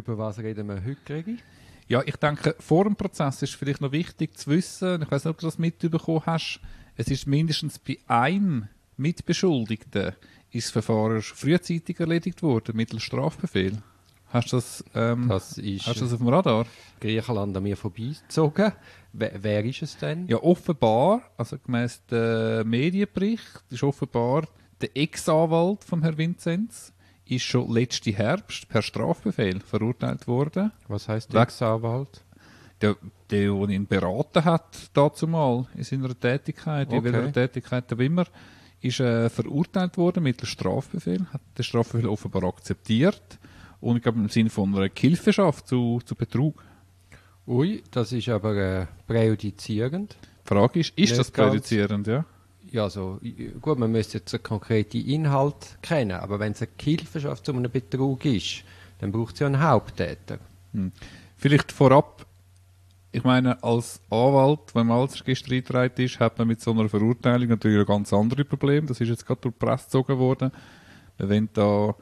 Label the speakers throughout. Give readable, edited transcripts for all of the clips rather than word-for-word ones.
Speaker 1: Über was reden wir heute, Gregi?
Speaker 2: Ja, ich denke, vor dem Prozess ist vielleicht noch wichtig zu wissen, ich weiß nicht, ob du das mitbekommen hast, es ist mindestens bei einem Mitbeschuldigten ist das Verfahren frühzeitig erledigt worden, mittels Strafbefehl. Hast du das,
Speaker 1: Das ist
Speaker 2: hast du das auf dem Radar?
Speaker 1: Griechenland an mir vorbeigezogen. Wer ist es denn?
Speaker 2: Ja, offenbar, also gemäss dem Medienbericht, ist offenbar der Ex-Anwalt von Herrn Vinzenz ist schon letzten Herbst per Strafbefehl verurteilt worden.
Speaker 1: Was heisst der Ex-Anwalt?
Speaker 2: Der ihn beraten hat, dazumal in seiner Tätigkeit, in
Speaker 1: Okay.
Speaker 2: welcher Tätigkeit auch immer, ist verurteilt worden mittels Strafbefehl, hat den Strafbefehl offenbar akzeptiert und ich glaube im Sinne von einer Gehilfenschaft zu Betrug.
Speaker 1: Ui, das ist aber präjudizierend.
Speaker 2: Die Frage ist
Speaker 1: Nicht
Speaker 2: das
Speaker 1: ganz.
Speaker 2: präjudizierend, ja?
Speaker 1: Ja, also, gut, man müsste jetzt einen konkreten Inhalt kennen, aber wenn es eine Gehilfenschaft zu einem Betrug ist, dann braucht es ja einen Haupttäter.
Speaker 2: Vielleicht vorab, ich meine, als Anwalt, wenn man als Register eingetragen ist, hat man mit so einer Verurteilung natürlich ein ganz andere Problem. Das ist jetzt gerade durch die Presse gezogen worden. Wir wollen da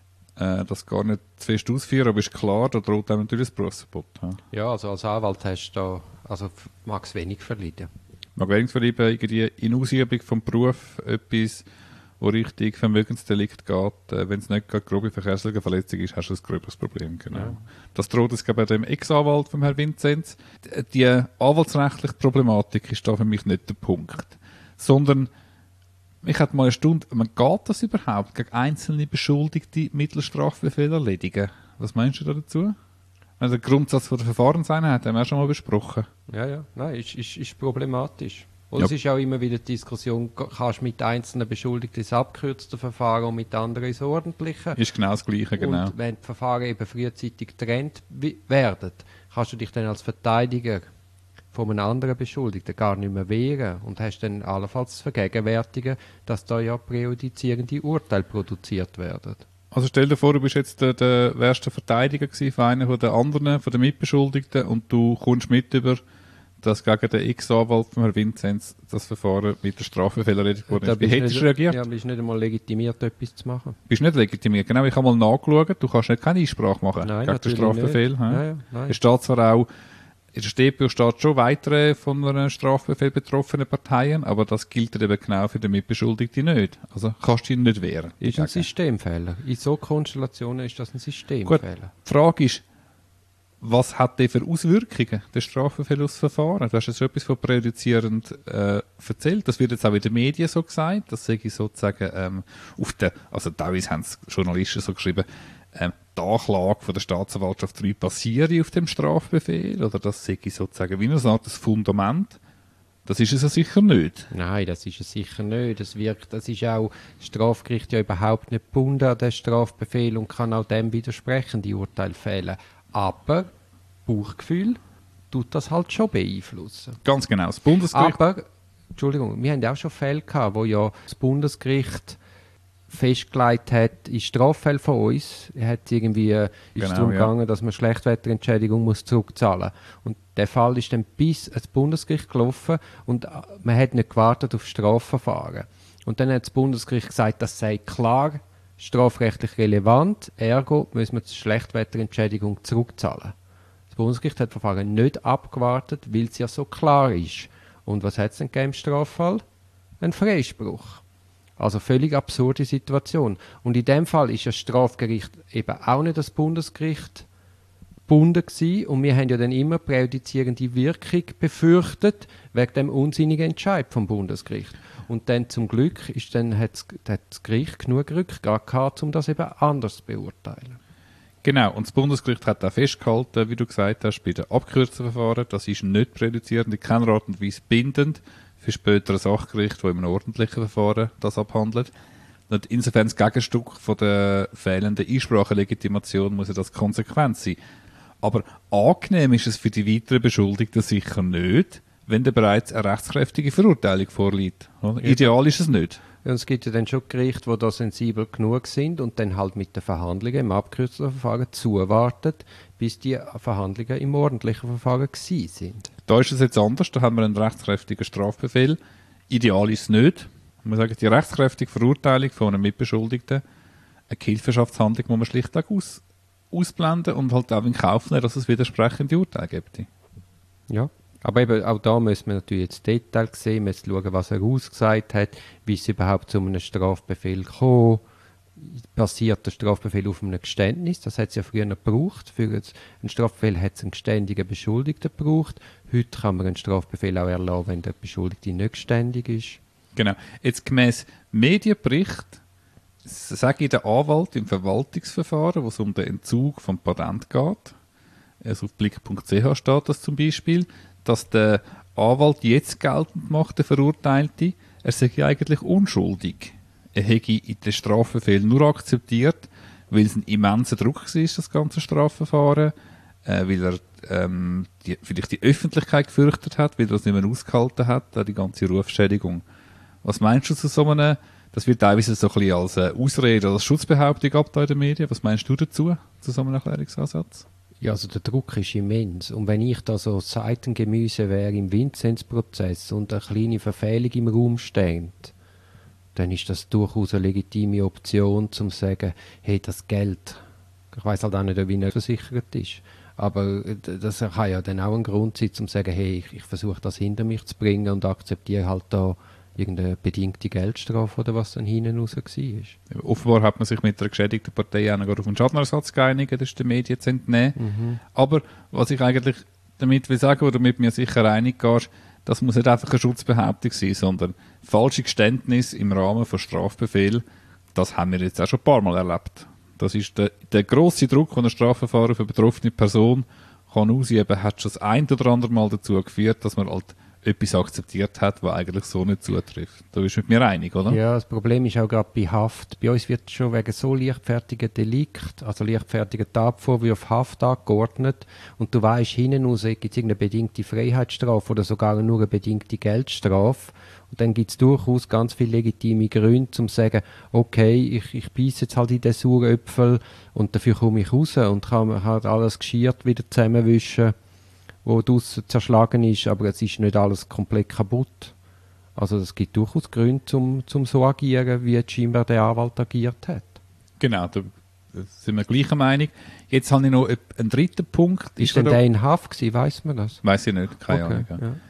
Speaker 2: das gar nicht zu fest ausführen, aber ist klar, da droht einem natürlich das Berufsverbot. Ja.
Speaker 1: Ja, also als Anwalt hast du da, also mag es wenig verleiden.
Speaker 2: Man gewinnt verlieben irgendwie in Ausübung vom Beruf etwas, wo richtig Vermögensdelikt geht. Wenn es nicht gerade grobe verkehrliche Verletzung ist, hast du ein gröberes Problem. Genau.
Speaker 1: Ja.
Speaker 2: Das droht es bei dem Ex-Anwalt von Herrn Vinzenz. Die anwaltsrechtliche Problematik ist da für mich nicht der Punkt. Sondern, ich hatte mal eine Stunde, geht das überhaupt gegen einzelne Beschuldigte mittels Strafbefehl erledigen? Was meinst du da dazu? Also der Grundsatz von der Verfahrenseinheit haben wir auch schon mal besprochen.
Speaker 1: Ja, nein, ist problematisch. Und
Speaker 2: Ja.
Speaker 1: es ist auch immer wieder die Diskussion, kannst du mit einzelnen Beschuldigten das abkürzte Verfahren und mit anderen das ordentliche?
Speaker 2: Ist genau das Gleiche, genau.
Speaker 1: Und wenn die Verfahren eben frühzeitig getrennt werden, kannst du dich dann als Verteidiger von einem anderen Beschuldigten gar nicht mehr wehren und hast dann allenfalls zu vergegenwärtigen, dass da ja präjudizierende Urteile produziert werden.
Speaker 2: Also stell dir vor, du bist jetzt wärst der Verteidiger gewesen von einer von den anderen, von den Mitbeschuldigten und du kommst mit über, dass gegen den Ex-Anwalt von Herrn Vinzenz das Verfahren mit der Strafbefehl erledigt worden ist. Wie hättest du reagiert?
Speaker 1: Ja, bist nicht einmal legitimiert, etwas zu machen.
Speaker 2: Bist nicht legitimiert. Genau, ich habe mal nachgeschaut, du kannst nicht keine Einsprache machen
Speaker 1: Nein,
Speaker 2: gegen den
Speaker 1: natürlich
Speaker 2: Strafbefehl.
Speaker 1: nicht.
Speaker 2: hä?
Speaker 1: Ja, nein.
Speaker 2: Es steht zwar auch, in der StPO steht schon weitere von einem Strafbefehl betroffene Parteien, aber das gilt eben genau für den Mitbeschuldigten nicht. Also kannst du ihn nicht wehren.
Speaker 1: Ist ein
Speaker 2: dagegen.
Speaker 1: Systemfehler. In so Konstellationen ist das ein
Speaker 2: Gut,
Speaker 1: Systemfehler.
Speaker 2: die Frage ist, was hat der für Auswirkungen, der Strafbefehlsverfahren? Du hast jetzt schon etwas von präjudizierend erzählt. Das wird jetzt auch in den Medien so gesagt. Das sage ich sozusagen also teilweise haben es Journalisten so geschrieben, die Anklage von der Staatsanwaltschaft 3 basiere auf dem Strafbefehl. Oder das sage ich sozusagen wie eine Art das Fundament. Das ist es ja sicher nicht.
Speaker 1: Nein, das ist es sicher nicht. Das ist auch das Strafgericht ja überhaupt nicht gebunden an den Strafbefehl und kann auch dem widersprechen, die Urteile fällen. Aber Bauchgefühl tut das halt schon beeinflussen.
Speaker 2: Ganz genau. Das Bundesgericht.
Speaker 1: Aber, Entschuldigung, wir haben auch schon Fälle gehabt, wo ja das Bundesgericht festgelegt hat, in Straffällen von uns, ist es
Speaker 2: Genau,
Speaker 1: darum
Speaker 2: ja.
Speaker 1: gegangen, dass man Schlechtwetterentschädigung muss zurückzahlen muss. Und der Fall ist dann bis ans Bundesgericht gelaufen und man hat nicht gewartet auf Strafverfahren. Und dann hat das Bundesgericht gesagt, das sei klar strafrechtlich relevant, ergo müssen wir die Schlechtwetterentschädigung zurückzahlen. Das Bundesgericht hat das Verfahren nicht abgewartet, weil es ja so klar ist. Und was hat es denn gegeben im Straffall? Ein Freispruch. Also völlig absurde Situation. Und in dem Fall ist das Strafgericht eben auch nicht das Bundesgericht gebunden gewesen. Und wir haben ja dann immer präjudizierende Wirkung befürchtet, wegen dem unsinnigen Entscheid vom Bundesgericht. Und dann zum Glück hat das Gericht genug Rückgrat gehabt, um das eben anders zu beurteilen.
Speaker 2: Genau, und das Bundesgericht hat auch festgehalten, wie du gesagt hast, bei den abgekürzten Verfahren, das ist nicht präjudizierend, in keiner Art und Weise bindend für spätere Sachgerichte, die in einem ordentlichen Verfahren das abhandelt. Und insofern das Gegenstück von der fehlenden Einsprachelegitimation muss ja das konsequent sein. Aber angenehm ist es für die weiteren Beschuldigten sicher nicht, wenn da bereits eine rechtskräftige Verurteilung vorliegt. Oder? Ideal ist es nicht.
Speaker 1: Ja, es gibt ja dann schon Gerichte, die da sensibel genug sind und dann halt mit den Verhandlungen im abgekürzten Verfahren zuwarten, bis die Verhandlungen im ordentlichen Verfahren gewesen sind.
Speaker 2: Da ist es jetzt anders, da haben wir einen rechtskräftigen Strafbefehl. Ideal ist es nicht. Wir sagen, die rechtskräftige Verurteilung von einem Mitbeschuldigten, eine Gehilfenschaftshandlung muss man schlichtweg ausblenden und halt auch in Kauf nehmen, dass es widersprechende Urteile gibt.
Speaker 1: Ja. Aber eben, auch da müssen wir natürlich jetzt Detail sehen, wir müssen schauen, was er ausgesagt hat, wie es überhaupt zu einem Strafbefehl kam. Basiert der Strafbefehl auf einem Geständnis? Das hat es ja früher gebraucht. Für einen Strafbefehl hat es einen geständigen Beschuldigten gebraucht. Heute kann man einen Strafbefehl auch erlassen, wenn der Beschuldigte nicht geständig ist.
Speaker 2: Genau. Jetzt gemäss Medienbericht sage ich der Anwalt im Verwaltungsverfahren, wo es um den Entzug vom Patent geht, also auf blick.ch steht das zum Beispiel, dass der Anwalt jetzt geltend macht, der Verurteilte, er sei eigentlich unschuldig. Er hätte in den Strafbefehl nur akzeptiert, weil es ein immenser Druck war, das ganze Strafverfahren, weil er vielleicht die Öffentlichkeit gefürchtet hat, weil er das nicht mehr ausgehalten hat, die ganze Rufschädigung. Was meinst du zu so einem, das wird teilweise so ein bisschen als Ausrede oder als Schutzbehauptung abgetan in den Medien, was meinst du dazu, zu so einem Erklärungsansatz?
Speaker 1: Ja, also der Druck ist immens. Und wenn ich da so Seitengemüse wäre im Vinzenz-Prozess und eine kleine Verfehlung im Raum steht, dann ist das durchaus eine legitime Option, zum zu sagen, hey, das Geld, ich weiss halt auch nicht, wie er versichert ist, aber das kann ja dann auch ein Grund sein, zum zu sagen, hey, ich versuche das hinter mich zu bringen und akzeptiere halt da irgendeine bedingte Geldstrafe oder was dann hinten raus war.
Speaker 2: Offenbar hat man sich mit der geschädigten Partei auch noch auf einen Schadenersatz geeinigt, das ist den Medien zu entnehmen. Aber was ich eigentlich damit will sagen, oder mit mir sicher einig gehst, das muss nicht einfach eine Schutzbehauptung sein, sondern falsche Geständnis im Rahmen von Strafbefehl, das haben wir jetzt auch schon ein paar Mal erlebt. Das ist der grosse Druck, den ein Strafverfahren für eine betroffene Person kann ausüben, hat schon das ein oder andere Mal dazu geführt, dass man halt etwas akzeptiert hat, was eigentlich so nicht zutrifft. Da bist du mit mir einig, oder?
Speaker 1: Ja, das Problem ist auch gerade bei Haft. Bei uns wird schon wegen so leichtfertigen Delikt, also leichtfertigen Tatvorwürfen Haft angeordnet und du weißt, hinten raus gibt es irgendeine bedingte Freiheitsstrafe oder sogar nur eine bedingte Geldstrafe und dann gibt es durchaus ganz viele legitime Gründe, um zu sagen, okay, ich beiße jetzt halt in den sauren Äpfel und dafür komme ich raus und kann halt alles geschirrt wieder zusammenwischen, wo draussen zerschlagen ist, aber es ist nicht alles komplett kaputt. Also es gibt durchaus Gründe, zum so agieren, wie jetzt scheinbar der Anwalt agiert hat.
Speaker 2: Genau, da sind wir gleicher Meinung. Jetzt habe ich noch einen dritten Punkt.
Speaker 1: Ist denn der in Haft gewesen, weiss man das?
Speaker 2: Weiss ich nicht, keine Ahnung.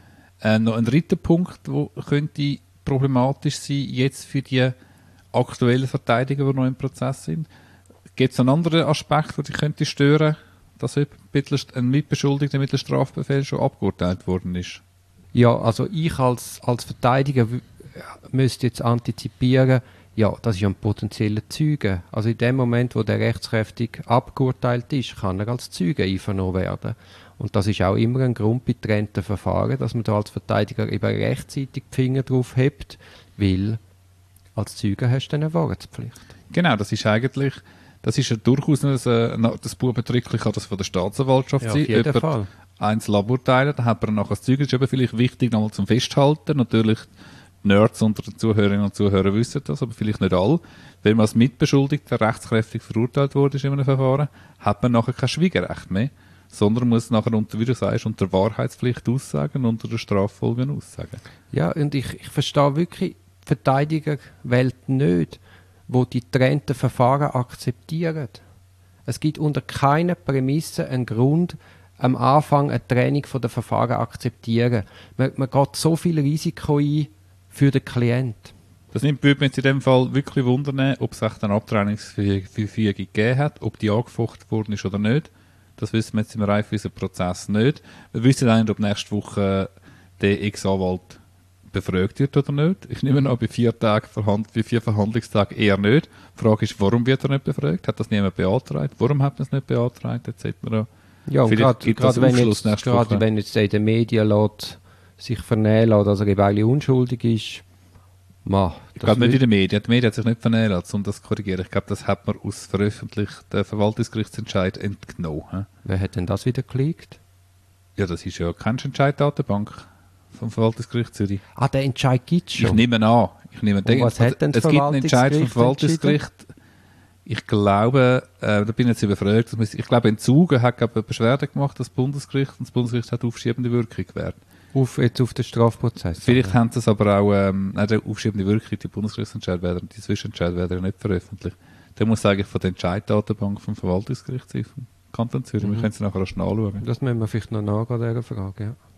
Speaker 1: Ja.
Speaker 2: Noch ein dritter Punkt, der könnte problematisch sein, jetzt für die aktuellen Verteidiger, die noch im Prozess sind. Gibt es einen anderen Aspekt, der dich könnte stören, dass ein Mitbeschuldigter mit dem Strafbefehl schon abgeurteilt worden ist?
Speaker 1: Ja, also ich als Verteidiger müsste jetzt antizipieren, ja, das ist ein potenzieller Zeuge. Also in dem Moment, wo der rechtskräftig abgeurteilt ist, kann er als Zeuge einvernommen werden. Und das ist auch immer ein Grund bei getrennten Verfahren, dass man da als Verteidiger eben rechtzeitig die Finger drauf hebt, weil als Zeuge hast du eine Wahrheitspflicht.
Speaker 2: Genau, das ist eigentlich... Das ist ja durchaus das Bubentrickli, kann das von der Staatsanwaltschaft sein.
Speaker 1: Auf jeden Fall.
Speaker 2: Einzeln aburteilen, dann hat man nachher das Zeug. Das ist eben vielleicht wichtig, nochmal zum Festhalten. Natürlich, die Nerds unter den Zuhörerinnen und Zuhörern wissen das, aber vielleicht nicht alle. Wenn man als Mitbeschuldigter rechtskräftig verurteilt wurde in einem Verfahren, hat man nachher kein Schwiegerrecht mehr, sondern muss nachher, wie du sagst, unter Wahrheitspflicht aussagen und unter der Straffolgen aussagen.
Speaker 1: Ja, und ich verstehe wirklich, die Verteidigerwelt nicht, wo die getrennten Verfahren akzeptieren. Es gibt unter keiner Prämisse einen Grund, am Anfang eine Trennung von der Verfahren akzeptieren. Man geht so viel Risiko ein für den Klient.
Speaker 2: Das würde mich jetzt in dem Fall wirklich wundern, ob es echt eine Abtrennungsverfügung gegeben hat, ob die angefochten worden ist oder nicht. Das wissen wir jetzt im reifweisen Prozess nicht. Wir wissen auch nicht, ob nächste Woche der Ex-Anwalt befragt wird oder nicht. Ich nehme an, bei 4 Verhandlungstagen eher nicht. Die Frage ist, warum wird er nicht befragt? Hat das niemand beantragt? Warum hat man es nicht beantragt? Etc.
Speaker 1: Ja, und gerade wenn jetzt in den Medien sich vernehmen lässt, dass er eben eigentlich unschuldig ist.
Speaker 2: Ich glaube nicht in den Medien. Die Medien hat sich nicht vernehmen lassen, um das zu korrigieren. Ich glaube, das hat man aus veröffentlichten Verwaltungsgerichtsentscheid entnommen.
Speaker 1: Wer hat denn das wieder geleakt?
Speaker 2: Ja, das ist ja keine Entscheiddatenbank vom Verwaltungsgericht Zürich.
Speaker 1: Ah, der Entscheid gibt es schon?
Speaker 2: Ich nehme an.
Speaker 1: Was hat denn das
Speaker 2: Es gibt einen Entscheid vom Verwaltungsgericht. Ich glaube, da bin ich jetzt überfragt. Ich glaube, Entzugen hat eine Beschwerde gemacht, das Bundesgericht, und das Bundesgericht hat aufschiebende Wirkung gewährt.
Speaker 1: Jetzt auf den Strafprozess?
Speaker 2: Vielleicht haben sie es aber auch, die aufschiebende Wirkung, die Bundesgerichtsentscheid werden, die Zwischenentscheid werden ja nicht veröffentlicht. Der muss eigentlich von der Entscheiddatenbank vom Verwaltungsgericht sein, vom Kanton Zürich. Wir können es nachher auch schnell anschauen.
Speaker 1: Das müssen wir vielleicht noch nachgehen, dieser Frage, ja.